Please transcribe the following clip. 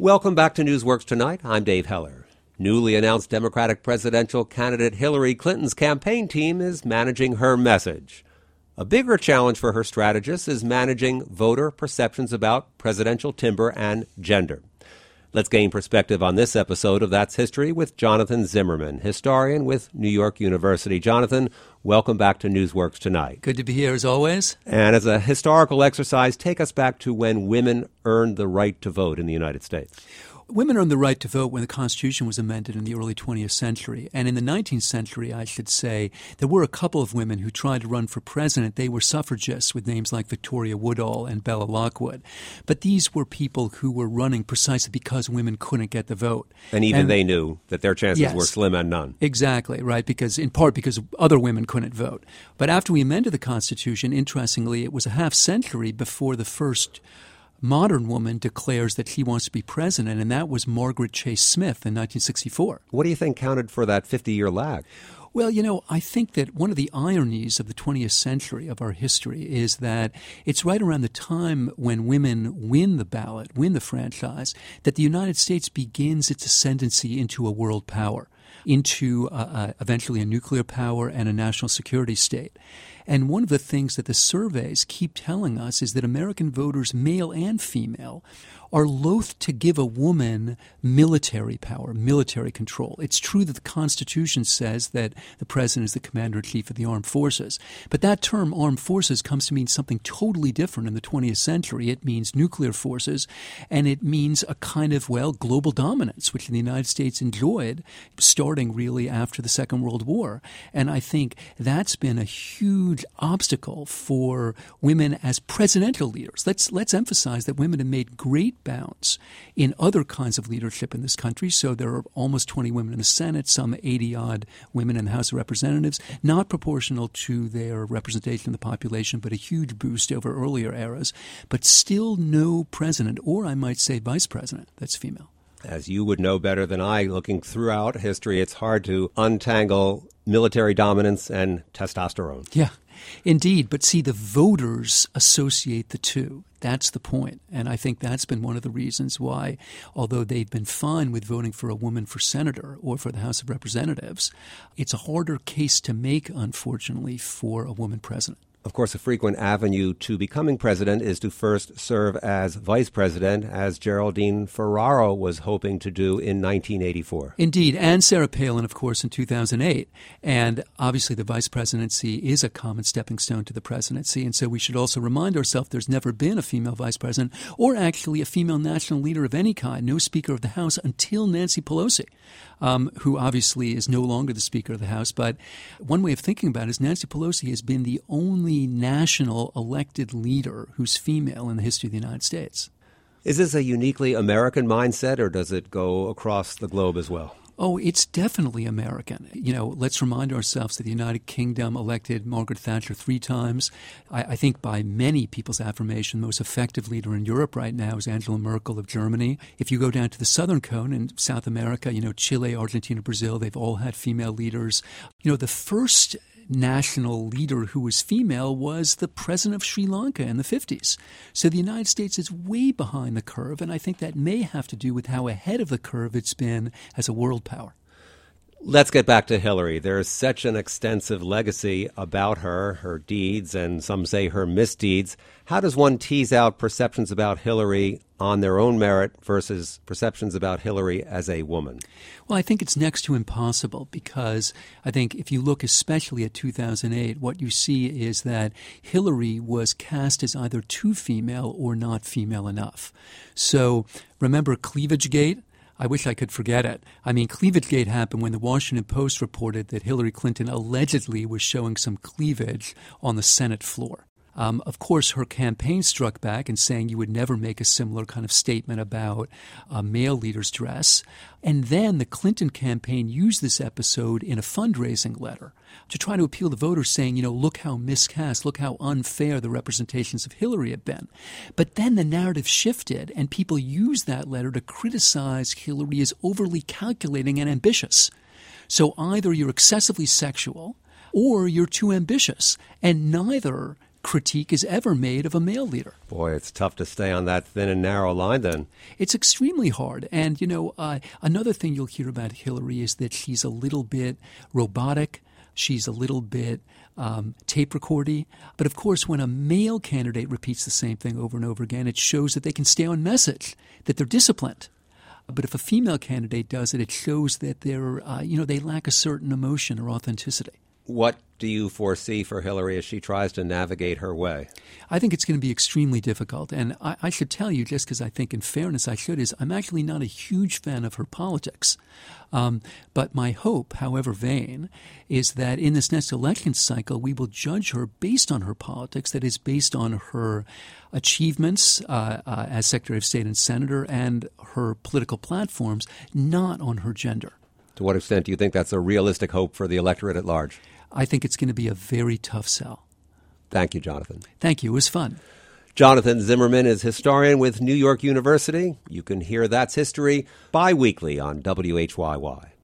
Welcome back to Newsworks Tonight. I'm Dave Heller. Newly announced Democratic presidential candidate Hillary Clinton's campaign team is managing her message. A bigger challenge for her strategists is managing voter perceptions about presidential timber and gender. Let's gain perspective on this episode of That's History with Jonathan Zimmerman, historian with New York University. Jonathan, welcome back to Newsworks Tonight. Good to be here as always. And as a historical exercise, take us back to when women earned the right to vote in the United States. Women earned the right to vote when the Constitution was amended in the early 20th century. And in the 19th century, I should say, there were a couple of women who tried to run for president. They were suffragists with names like Victoria Woodhull and Bella Lockwood. But these were people who were running precisely because women couldn't get the vote. And they knew that their chances were slim and none. Exactly, right, in part because other women couldn't vote. But after we amended the Constitution, interestingly, it was a half century before the first modern woman declares that she wants to be president, and that was Margaret Chase Smith in 1964. What do you think counted for that 50-year lag? Well, I think that one of the ironies of the 20th century of our history is that it's right around the time when women win the ballot, win the franchise, that the United States begins its ascendancy into a world power, into eventually a nuclear power and a national security state. And one of the things that the surveys keep telling us is that American voters, male and female, are loath to give a woman military power, military control. It's true that the Constitution says that the president is the commander-in-chief of the armed forces. But that term, armed forces, comes to mean something totally different in the 20th century. It means nuclear forces, and it means a kind of, global dominance, which the United States enjoyed starting really after the Second World War. And I think that's been a huge obstacle for women as presidential leaders. Let's emphasize that women have made great bounds in other kinds of leadership in this country. So there are almost 20 women in the Senate, some 80-odd women in the House of Representatives, not proportional to their representation in the population, but a huge boost over earlier eras. But still no president, or I might say vice president, that's female. As you would know better than I, looking throughout history, it's hard to untangle military dominance and testosterone. Yeah, indeed. But see, the voters associate the two. That's the point. And I think that's been one of the reasons why, although they've been fine with voting for a woman for senator or for the House of Representatives, it's a harder case to make, unfortunately, for a woman president. Of course, a frequent avenue to becoming president is to first serve as vice president, as Geraldine Ferraro was hoping to do in 1984. Indeed, and Sarah Palin, of course, in 2008. And obviously the vice presidency is a common stepping stone to the presidency. And so we should also remind ourselves there's never been a female vice president or actually a female national leader of any kind, no Speaker of the House until Nancy Pelosi, who obviously is no longer the Speaker of the House. But one way of thinking about it is Nancy Pelosi has been the only national elected leader who's female in the history of the United States. Is this a uniquely American mindset, or does it go across the globe as well? Oh, it's definitely American. Let's remind ourselves that the United Kingdom elected Margaret Thatcher 3 times. I think by many people's affirmation, the most effective leader in Europe right now is Angela Merkel of Germany. If you go down to the southern cone in South America, Chile, Argentina, Brazil, they've all had female leaders. The first national leader who was female was the president of Sri Lanka in the 50s. So the United States is way behind the curve, and I think that may have to do with how ahead of the curve it's been as a world power. Let's get back to Hillary. There's such an extensive legacy about her deeds, and some say her misdeeds. How does one tease out perceptions about Hillary on their own merit versus perceptions about Hillary as a woman? Well, I think it's next to impossible, because I think if you look especially at 2008, what you see is that Hillary was cast as either too female or not female enough. So remember Cleavagegate? I wish I could forget it. Cleavagegate happened when the Washington Post reported that Hillary Clinton allegedly was showing some cleavage on the Senate floor. Of course, her campaign struck back and saying you would never make a similar kind of statement about a male leader's dress. And then the Clinton campaign used this episode in a fundraising letter to try to appeal to voters saying, look how miscast, look how unfair the representations of Hillary have been. But then the narrative shifted, and people used that letter to criticize Hillary as overly calculating and ambitious. So either you're excessively sexual or you're too ambitious, and neither critique is ever made of a male leader. Boy, it's tough to stay on that thin and narrow line then. It's extremely hard. And, another thing you'll hear about Hillary is that she's a little bit robotic. She's a little bit tape recordy. But, of course, when a male candidate repeats the same thing over and over again, it shows that they can stay on message, that they're disciplined. But if a female candidate does it, it shows that they're, they lack a certain emotion or authenticity. What do you foresee for Hillary as she tries to navigate her way? I think it's going to be extremely difficult. And I should tell you, just because I think in fairness I should, is I'm actually not a huge fan of her politics. But my hope, however vain, is that in this next election cycle, we will judge her based on her politics, that is based on her achievements as Secretary of State and Senator and her political platforms, not on her gender. To what extent do you think that's a realistic hope for the electorate at large? I think it's going to be a very tough sell. Thank you, Jonathan. Thank you. It was fun. Jonathan Zimmerman is historian with New York University. You can hear That's History bi-weekly on WHYY.